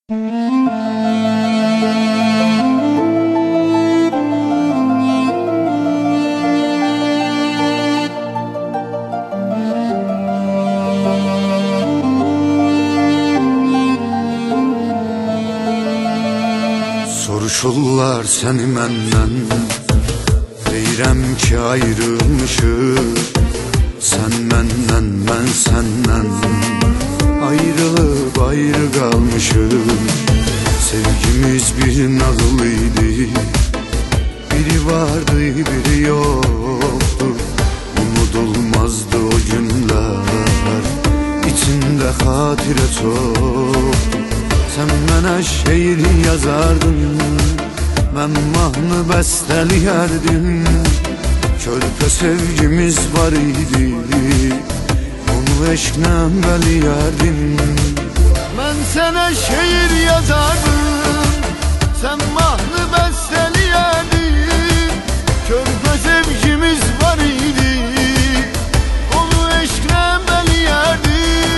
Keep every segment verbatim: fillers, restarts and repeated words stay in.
Soruşurlar seni məndən, deyirəm ki ayrılmışıq. Sən məndən, mən səndən, ayrılıb ayrı qalmışıq. Sevgimiz bir nağıl idi, biri vardı biri yoktu. Unudulmazdı o günler, içinde xatirə çoktu. Sen mənə şeir yazardın, mən mahnı bəstəliyərdim. Körpə sevgimiz var idi, onu eşqlə bəliyərdim. Mən sənə şeir yazardım, sen mahnı bəstəliyərdin. Körpə sevgimiz var idi, onu eşqlə bəliyərdim.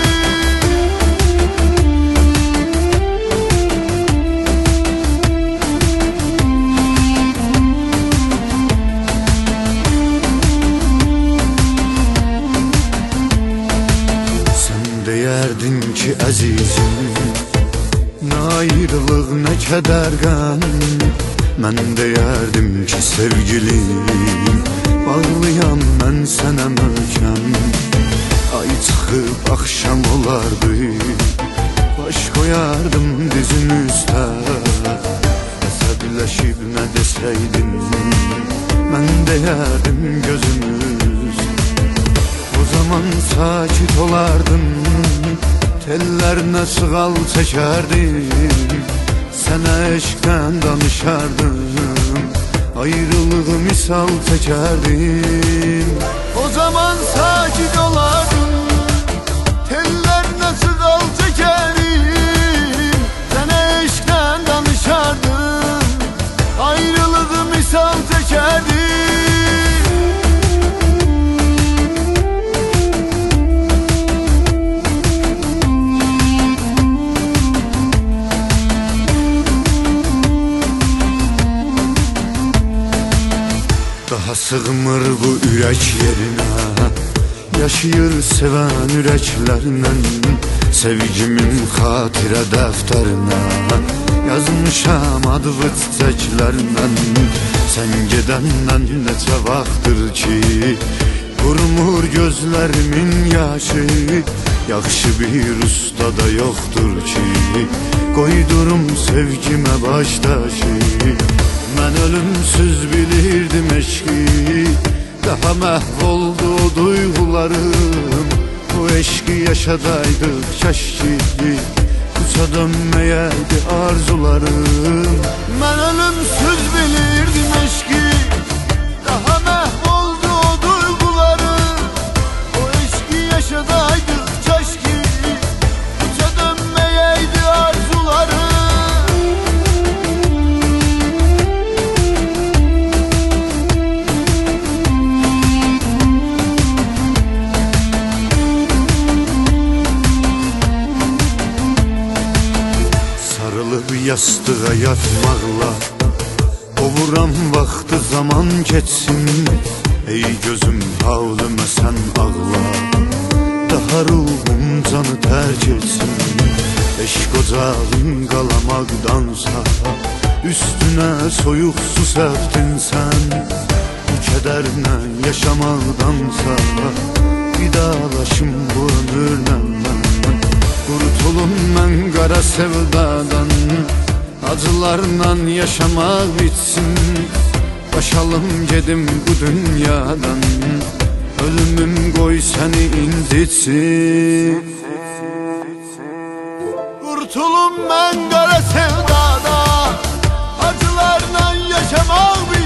Deyərdin ki əzizim, nə ayrılıq, nə kədər qəm. Mən deyərdim ki sevgilim, bağlıyam mən sənə möhkəm. Ay çıxıb axşam olardı, baş qoyardım dizin üstə. Əsəbləşib nə desəydin, mən deyərdim gözümüz. O zaman sakit olardım, tellerine sığal çekerdim. Sana eşkten danışardım, ayrılığı misal çekerdim. O zaman sakit olardım, tellerine sığal çekerdim. Sana eşkten danışardım, ayrılığı misal çekerdim. Daha sığmır bu ürək yerinə, yaşayır sevən ürəklərlə. Sevgimin xatirə dəftərinə yazmışam adlı çiçəklərlə. Sən gedəndən neçə vaxtdır ki qurumur gözlərimin yaşı. Yaxşı bir usta da yoxdur ki qoydurum sevgimə baş daşı. Mən ölümsüz bilirdim eşki, daha məhv oldu o duygularım. Bu eşki yaşadaydık keşki, uça dönməyəydi arzularım. Mən ölümsüz bilirdim eşki, daha məhv oldu o duygularım. O eşki yaşadaydık keşki, uça dönməyəydi arzularım. Yastığa yatmaqla ovuram vaxtı zaman geçsin. Ey gözüm havlımə sən ağla, daha ruhum canı tərk etsin. Eşq ocağın qalamaqdansa üstünə soyuq su səpdin sən. Bu kədərlə yaşamaqdansa vidalaşım bu ömürlə mən. Qurtulum mən qara sevdadan, acılarla yaşamaq bitsin. Başalım gedim bu dünyadan, ölümüm qoy səni incitsin. Qurtulum mən qara sevdadan, acılarla yaşamaq bitsin.